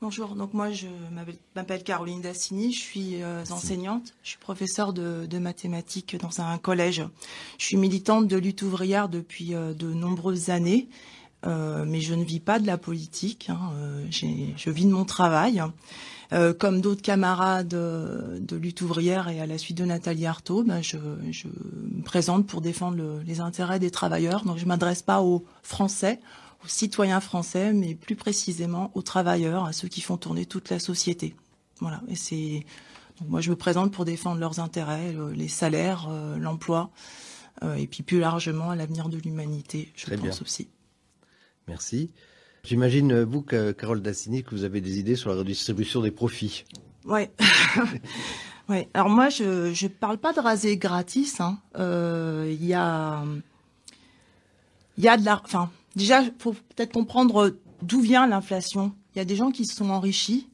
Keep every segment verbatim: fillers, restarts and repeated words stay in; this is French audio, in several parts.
Bonjour, donc moi je m'appelle Caroline Dassini, je suis euh, enseignante, je suis professeure de, de mathématiques dans un collège. Je suis militante de lutte ouvrière depuis euh, de nombreuses années, euh, mais je ne vis pas de la politique, hein, euh, je vis de mon travail. Euh, comme d'autres camarades euh, de lutte ouvrière et à la suite de Nathalie Arthaud, ben je, je me présente pour défendre le, les intérêts des travailleurs. Donc je ne m'adresse pas aux Français, aux citoyens français, mais plus précisément aux travailleurs, à ceux qui font tourner toute la société. Voilà. Et c'est donc moi je me présente pour défendre leurs intérêts, le, les salaires, euh, l'emploi, euh, et puis plus largement à l'avenir de l'humanité, je Très pense bien. aussi. Merci. J'imagine, vous, Carole Dassini, que vous avez des idées sur la redistribution des profits. Ouais. Ouais. Alors moi, je je parle pas de raser gratis. Hein. Euh, il y a il y a de la. Enfin, déjà, faut peut-être comprendre d'où vient l'inflation. Il y a des gens qui se sont enrichis.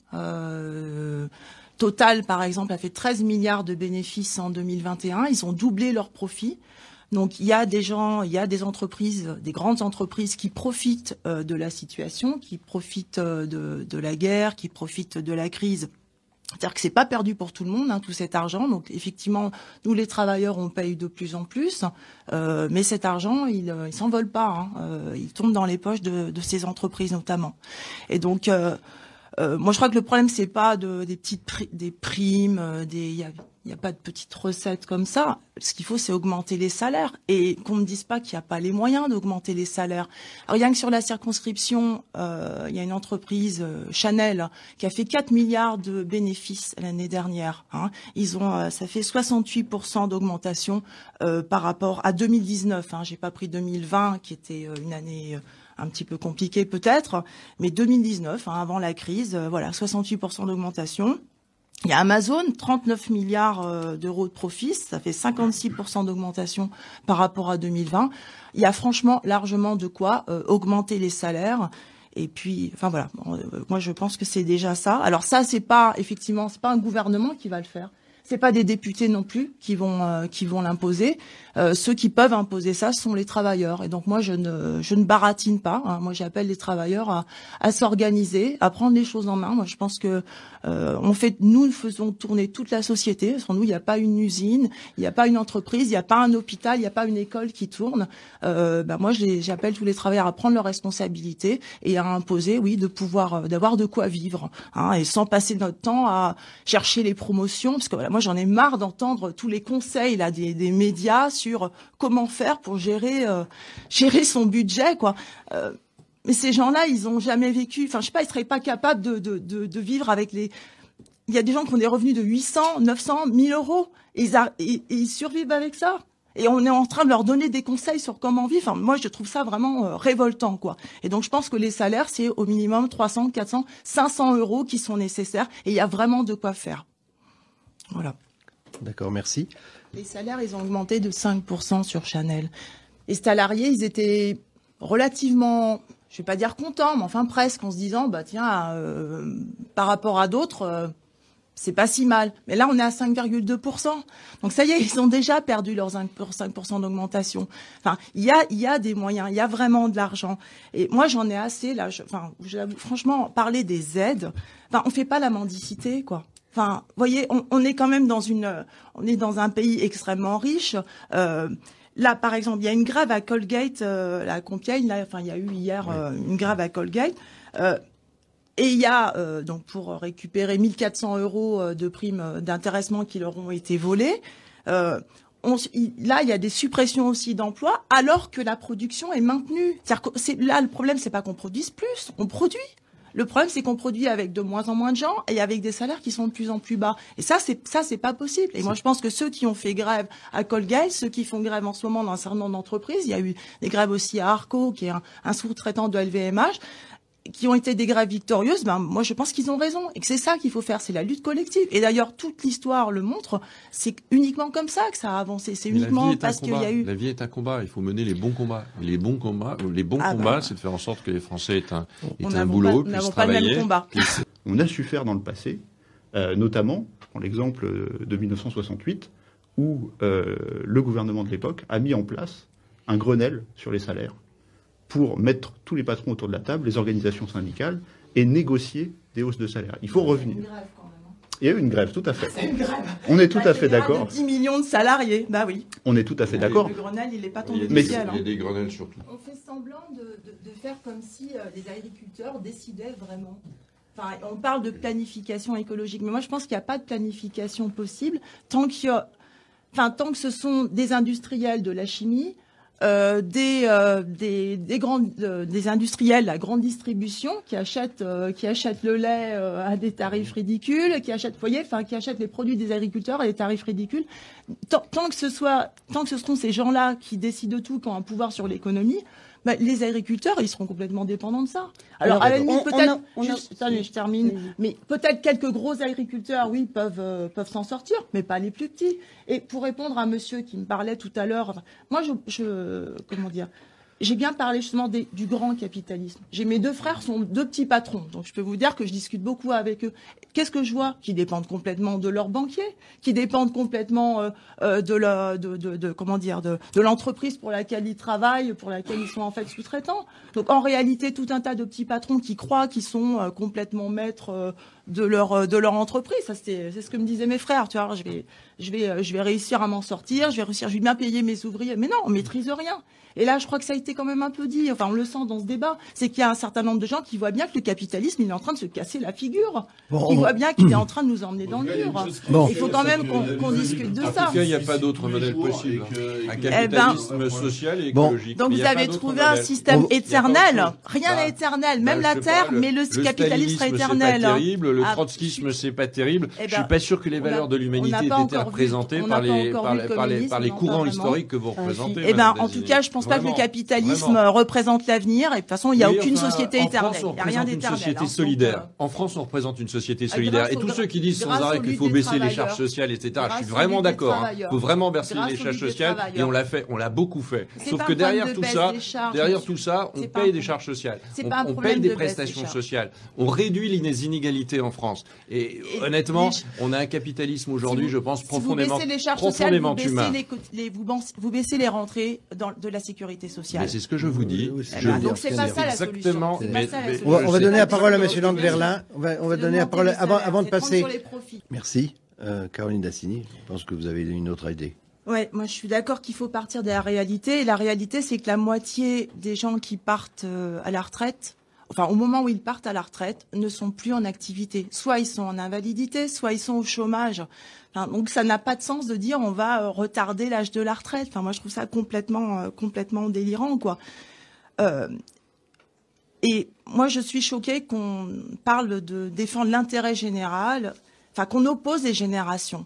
Euh, Total, par exemple, a fait treize milliards de bénéfices en deux mille vingt et un. Ils ont doublé leurs profits. Donc il y a des gens, il y a des entreprises, des grandes entreprises qui profitent euh, de la situation, qui profitent euh, de, de la guerre, qui profitent de la crise. C'est-à-dire que c'est pas perdu pour tout le monde, hein, tout cet argent. Donc effectivement, nous les travailleurs, on paye de plus en plus, euh, mais cet argent, il, il s'envole pas. Hein, euh, il tombe dans les poches de, de ces entreprises notamment. Et donc euh, euh, moi, je crois que le problème, c'est pas de, des petites pri des primes, euh, des, il y a, y a pas de petites recettes comme ça. Ce qu'il faut, c'est augmenter les salaires et qu'on ne dise pas qu'il n'y a pas les moyens d'augmenter les salaires. Alors, rien que sur la circonscription, euh, il y a une entreprise, euh, Chanel, qui a fait quatre milliards de bénéfices l'année dernière. Hein. Ils ont, euh, ça fait soixante-huit pour cent d'augmentation euh, par rapport à deux mille dix-neuf. Hein. J'ai pas pris deux mille vingt, qui était euh, une année euh, un petit peu compliqué peut-être, mais deux mille dix-neuf, hein, avant la crise, euh, voilà, soixante-huit pour cent d'augmentation. Il y a Amazon, trente-neuf milliards euh, d'euros de profits, ça fait cinquante-six pour cent d'augmentation par rapport à deux mille vingt. Il y a franchement largement de quoi euh, augmenter les salaires. Et puis, enfin voilà, bon, euh, moi je pense que c'est déjà ça. Alors ça, c'est pas effectivement, c'est pas un gouvernement qui va le faire. C'est pas des députés non plus qui vont euh, qui vont l'imposer. Euh, ceux qui peuvent imposer ça sont les travailleurs. Et donc moi je ne je ne baratine pas. Hein. Moi j'appelle les travailleurs à, à s'organiser, à prendre les choses en main. Moi je pense que euh, on fait nous faisons tourner toute la société. Sans nous il n'y a pas une usine, il n'y a pas une entreprise, il n'y a pas un hôpital, il n'y a pas une école qui tourne. Euh, ben moi j'appelle tous les travailleurs à prendre leurs responsabilités et à imposer, oui, de pouvoir euh, d'avoir de quoi vivre, hein, et sans passer notre temps à chercher les promotions, parce que voilà, moi j'en ai marre d'entendre tous les conseils là des, des médias sur comment faire pour gérer euh, gérer son budget, quoi. Euh, mais ces gens-là, ils ont jamais vécu. Enfin, je sais pas, ils seraient pas capables de de de, de vivre avec les. Il y a des gens qui ont des revenus de huit cents, neuf cents, mille euros, et ils, a... et, et ils survivent avec ça. Et on est en train de leur donner des conseils sur comment vivre. Enfin, moi, je trouve ça vraiment euh, révoltant, quoi. Et donc, je pense que les salaires, c'est au minimum trois cents, quatre cents, cinq cents euros qui sont nécessaires. Et il y a vraiment de quoi faire. Voilà. D'accord, merci. Les salaires, ils ont augmenté de cinq pour cent sur Chanel. Les salariés, ils étaient relativement, je vais pas dire contents, mais enfin presque, en se disant, bah tiens, euh, par rapport à d'autres, euh, c'est pas si mal. Mais là, on est à cinq virgule deux pour cent. Donc ça y est, ils ont déjà perdu leurs cinq pour cent d'augmentation. Enfin, il y a, il y a des moyens, il y a vraiment de l'argent. Et moi, j'en ai assez, là. Je, enfin, j'avoue, franchement, parler des aides, enfin, on fait pas la mendicité, quoi. Enfin, vous voyez, on, on est quand même dans une, on est dans un pays extrêmement riche. Euh, là, par exemple, il y a une grève à Colgate, euh, à Compiègne. Là, enfin, il y a eu hier euh, une grève à Colgate. Euh, et il y a euh, donc pour récupérer mille quatre cents euros de primes d'intéressement qui leur ont été volées. Euh, on, il, là, il y a des suppressions aussi d'emplois, alors que la production est maintenue. C'est-à-dire que c'est, là, le problème, c'est pas qu'on produise plus, on produit. Le problème, c'est qu'on produit avec de moins en moins de gens et avec des salaires qui sont de plus en plus bas. Et ça, c'est ça, c'est pas possible. Et moi, je pense que ceux qui ont fait grève à Colgate, ceux qui font grève en ce moment dans un certain nombre d'entreprises, il y a eu des grèves aussi à Arco, qui est un, un sous-traitant de L V M H, qui ont été des grèves victorieuses. Ben moi, je pense qu'ils ont raison et que c'est ça qu'il faut faire, c'est la lutte collective. Et d'ailleurs, toute l'histoire le montre. C'est uniquement comme ça que ça a avancé. C'est uniquement parce qu'il y a eu. La vie est un combat. Il faut mener les bons combats. Les bons combats, les bons ah combats, bah, c'est de faire en sorte que les Français aient un, aient un boulot, pas, puissent pas travailler. Le même combat. On a su faire dans le passé, euh, notamment, je prends l'exemple de mille neuf cent soixante-huit, où euh, le gouvernement de l'époque a mis en place un Grenelle sur les salaires pour mettre tous les patrons autour de la table, les organisations syndicales, et négocier des hausses de salaire. Il faut revenir. Une grève, quand même. Il y a eu une grève, tout à fait. C'est une grève. On est tout La à fait générale d'accord. de dix millions de salariés, bah oui. On est tout à fait d'accord. Le Grenelle, il n'est pas Il y tombé a du des, ciel. il y a hein. des Grenelles surtout. On fait semblant de, de, de faire comme si euh, les agriculteurs décidaient vraiment. Enfin, on parle de planification écologique, mais moi je pense qu'il n'y a pas de planification possible tant qu'il y a, enfin, tant que ce sont des industriels de la chimie, euh, des, euh, des, des, grands, euh, des industriels, la grande distribution, qui achètent, euh, qui achètent le lait euh, à des tarifs ridicules, qui achètent, vous voyez, enfin, qui achètent les produits des agriculteurs à des tarifs ridicules. Tant, tant que ce soit, tant que ce seront ces gens-là qui décident de tout, qui ont un pouvoir sur l'économie, bah, les agriculteurs, ils seront complètement dépendants de ça. Alors, Alors, à la limite, on- on peut-être, a- on a- juste- attendez, je termine, Oui. mais peut-être quelques gros agriculteurs, oui, peuvent euh, peuvent s'en sortir, mais pas les plus petits. Et pour répondre à monsieur qui me parlait tout à l'heure, enfin, moi, je, je comment dire, j'ai bien parlé justement des, du grand capitalisme. J'ai mes deux frères sont deux petits patrons, donc je peux vous dire que je discute beaucoup avec eux. Qu'est-ce que je vois? Qui dépendent complètement de leurs banquiers, qui dépendent complètement euh, euh, de la, de, de, de comment dire, de, de l'entreprise pour laquelle ils travaillent, pour laquelle ils sont en fait sous-traitants. Donc en réalité, tout un tas de petits patrons qui croient qu'ils sont euh, complètement maîtres euh, de leur euh, de leur entreprise. Ça c'est c'est ce que me disaient mes frères. Tu vois, je vais je vais euh, je vais réussir à m'en sortir, je vais réussir, je vais bien payer mes ouvriers. Mais non, on maîtrise rien. Et là, je crois que ça a été quand même un peu dit, enfin on le sent dans ce débat, c'est qu'il y a un certain nombre de gens qui voient bien que le capitalisme, il est en train de se casser la figure. Bon, Ils on- voient bien qu'il est en train de nous emmener dans le mur. Bon. Il faut quand même qu'on qu'on discute de En ça. tout cas, il n'y a pas d'autre modèle possible. Un capitalisme social et Bon. écologique. Donc Mais il vous y a avez pas d'autre trouvé un modèle. système On- éternel. Bah, Rien n'est éternel, même bah, la je sais Terre, pas, le- mais le, le capitalisme sera stalinisme, éternel. c'est pas terrible, le Ah, trotskisme, c'est pas terrible. Eh Je ben, suis pas sûr que les on valeurs a- de l'humanité on n'a aient pas été encore vu- représentées on par n'a pas les, encore par vu les, le par les, par les communisme, courants non, pas historiques que vous Ah, si. représentez. Eh ben, Madame en tout Dazzini. cas, je pense pas que le Vraiment, capitalisme vraiment. euh, représente l'avenir. Et de toute façon, il n'y a Oui, aucune enfin, société en éternelle. France, on Il n'y a rien représente une d'éternel. société hein. Donc, solidaire. euh, En France, on représente une société Ah, solidaire. grâce Et au- tous ceux qui disent sans grâce arrêt au qu'il lutte faut des baisser les travailleurs. charges sociales, et cetera. Grâce Je suis au vraiment lutte des d'accord. Il travailleurs. faut vraiment baisser Grâce les au charges lutte des sociales. Et travailleurs. on l'a fait, on l'a beaucoup fait. C'est Sauf pas que un problème derrière de tout baisse ça, des charges, derrière monsieur. tout ça, on C'est pas un paye des problème. charges sociales. C'est On, pas un on problème paye des de baisse des prestations charges. sociales. On réduit les inégalités en France. Et Et honnêtement, les- on a un capitalisme aujourd'hui, Si vous- je pense, si profondément, vous baissez les charges sociales, profondément vous baissez humain. les, co- les- vous, bans- vous baissez les rentrées dans, de la sécurité sociale. Mais c'est ce que je vous dis. Oui, c'est Eh ce que ben, je veux donc dire, c'est c'est pas dire. ça la Exactement. solution. C'est Mais- pas ça la mais- solution. On va, on va Je donner sais la pas. parole à C'est Monsieur d'augmenter Landverlin. On va, on va C'est donner la d'augmenter parole les avant, salaires, avant de c'est prendre passer. sur les profits. Merci, euh, Caroline Dassini. Je pense que vous avez une autre idée. Ouais, moi je suis d'accord qu'il faut partir de la réalité. Et la réalité, c'est que la moitié des gens qui partent euh, à la retraite, enfin au moment où ils partent à la retraite, ne sont plus en activité. Soit ils sont en invalidité, soit ils sont au chômage. Enfin, donc ça n'a pas de sens de dire on va euh, retarder l'âge de la retraite. Enfin moi je trouve ça complètement, euh, complètement délirant quoi. Euh, et moi je suis choquée qu'on parle de défendre l'intérêt général, enfin qu'on oppose les générations.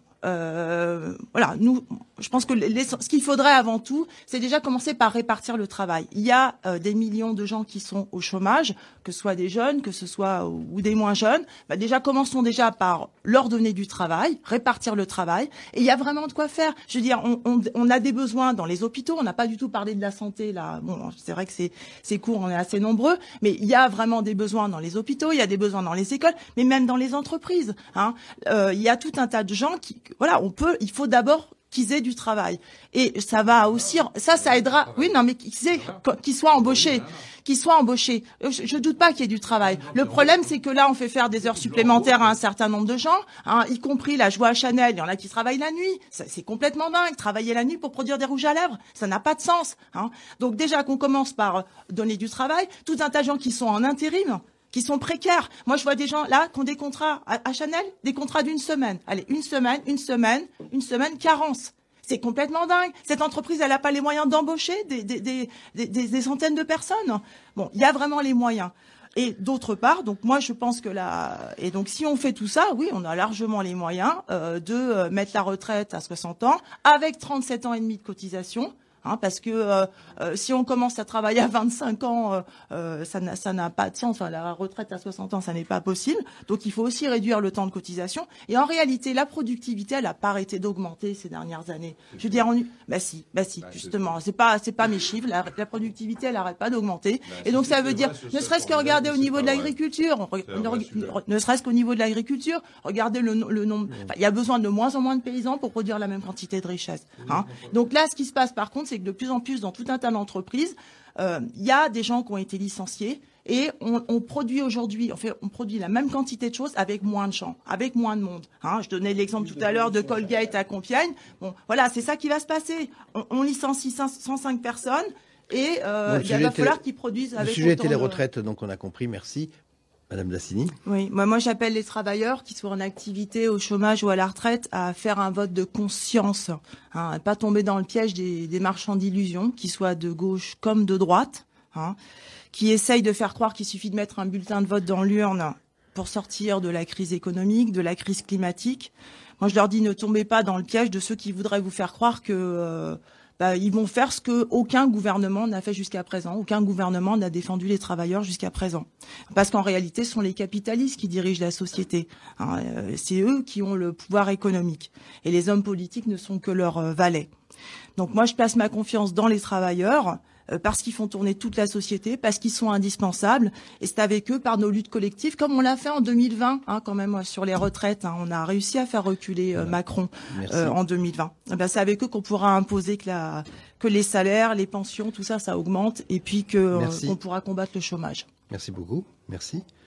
Euh, voilà, nous, je pense que les, ce qu'il faudrait avant tout, c'est déjà commencer par répartir le travail. Il y a euh, des millions de gens qui sont au chômage, que ce soit des jeunes, que ce soit ou, ou des moins jeunes. Bah déjà, commençons déjà par leur donner du travail, répartir le travail. Et il y a vraiment de quoi faire. Je veux dire, on, on, on a des besoins dans les hôpitaux. On n'a pas du tout parlé de la santé là. Bon, c'est vrai que c'est c'est court, on est assez nombreux, mais il y a vraiment des besoins dans les hôpitaux. Il y a des besoins dans les écoles, mais même dans les entreprises. Hein. Euh, il y a tout un tas de gens qui voilà, on peut, il faut d'abord qu'ils aient du travail. Et ça va aussi, ça, ça aidera, oui, non, mais qu'ils aient, qu'ils soient embauchés, qu'ils soient embauchés. Je, je doute pas qu'il y ait du travail. Le problème, c'est que là, on fait faire des heures supplémentaires à un certain nombre de gens, hein, y compris la joie à Chanel. Il y en a qui travaillent la nuit. Ça, c'est complètement dingue. Travailler la nuit pour produire des rouges à lèvres, ça n'a pas de sens, hein. Donc déjà qu'on commence par donner du travail, tout un tas de gens qui sont en intérim, qui sont précaires. Moi, je vois des gens là qui ont des contrats à, à Chanel, des contrats d'une semaine. Allez, une semaine, une semaine, une semaine, carence. C'est complètement dingue. Cette entreprise, elle n'a pas les moyens d'embaucher des, des, des, des, des centaines de personnes. Bon, il y a vraiment les moyens. Et d'autre part, donc moi, je pense que là, et donc si on fait tout ça, oui, on a largement les moyens euh, de euh, mettre la retraite à soixante ans avec trente-sept ans et demi de cotisation. Hein, parce que euh, euh, si on commence à travailler à vingt-cinq ans, euh, euh, ça n'a ça n'a pas de sens. Enfin, la retraite à soixante ans, ça n'est pas possible. Donc, il faut aussi réduire le temps de cotisation. Et en réalité, la productivité, elle n'a pas arrêté d'augmenter ces dernières années. Je veux dire, on... bah si, bah si, justement, c'est pas c'est pas mes chiffres. La, la productivité, elle n'arrête pas d'augmenter. Et donc, ça veut dire, ne serait-ce que regarder au niveau de l'agriculture, ne serait-ce qu'au niveau de l'agriculture, regardez le, le nombre. Enfin, il y a besoin de moins en moins de paysans pour produire la même quantité de richesse. Hein. Donc là, ce qui se passe, par contre, c'est c'est que de plus en plus, dans tout un tas d'entreprises, euh, il y a des gens qui ont été licenciés Et on, on produit aujourd'hui, en fait, on produit la même quantité de choses avec moins de gens, avec moins de monde. Hein, je donnais l'exemple tout à l'heure de Colgate à Compiègne. Bon, voilà, c'est ça qui va se passer. On, on licencie cent cinq personnes et euh, bon, il va falloir qu'ils produisent avec. Le sujet était les de... retraites, donc on a compris. Merci. Madame Dassigny. Oui, moi, moi j'appelle les travailleurs, qu'ils soient en activité, au chômage ou à la retraite, à faire un vote de conscience, hein, à pas tomber dans le piège des, des marchands d'illusions, qu'ils soient de gauche comme de droite, hein, qui essayent de faire croire qu'il suffit de mettre un bulletin de vote dans l'urne pour sortir de la crise économique, de la crise climatique. Moi je leur dis, ne tombez pas dans le piège de ceux qui voudraient vous faire croire que... Euh, Bah, ils vont faire ce que aucun gouvernement n'a fait jusqu'à présent. Aucun gouvernement n'a défendu les travailleurs jusqu'à présent. Parce qu'en réalité, ce sont les capitalistes qui dirigent la société. Hein, euh, c'est eux qui ont le pouvoir économique. Et les hommes politiques ne sont que leurs euh, valets. Donc moi, je place ma confiance dans les travailleurs, euh, parce qu'ils font tourner toute la société, parce qu'ils sont indispensables. Et c'est avec eux, par nos luttes collectives, comme on l'a fait en deux mille vingt, hein, quand même, sur les retraites. Hein, on a réussi à faire reculer euh, voilà. Macron euh, en deux mille vingt. Eh ben, c'est avec eux qu'on pourra imposer que, la, que les salaires, les pensions, tout ça, ça augmente. Et puis que, euh, qu'on pourra combattre le chômage. Merci beaucoup. Merci.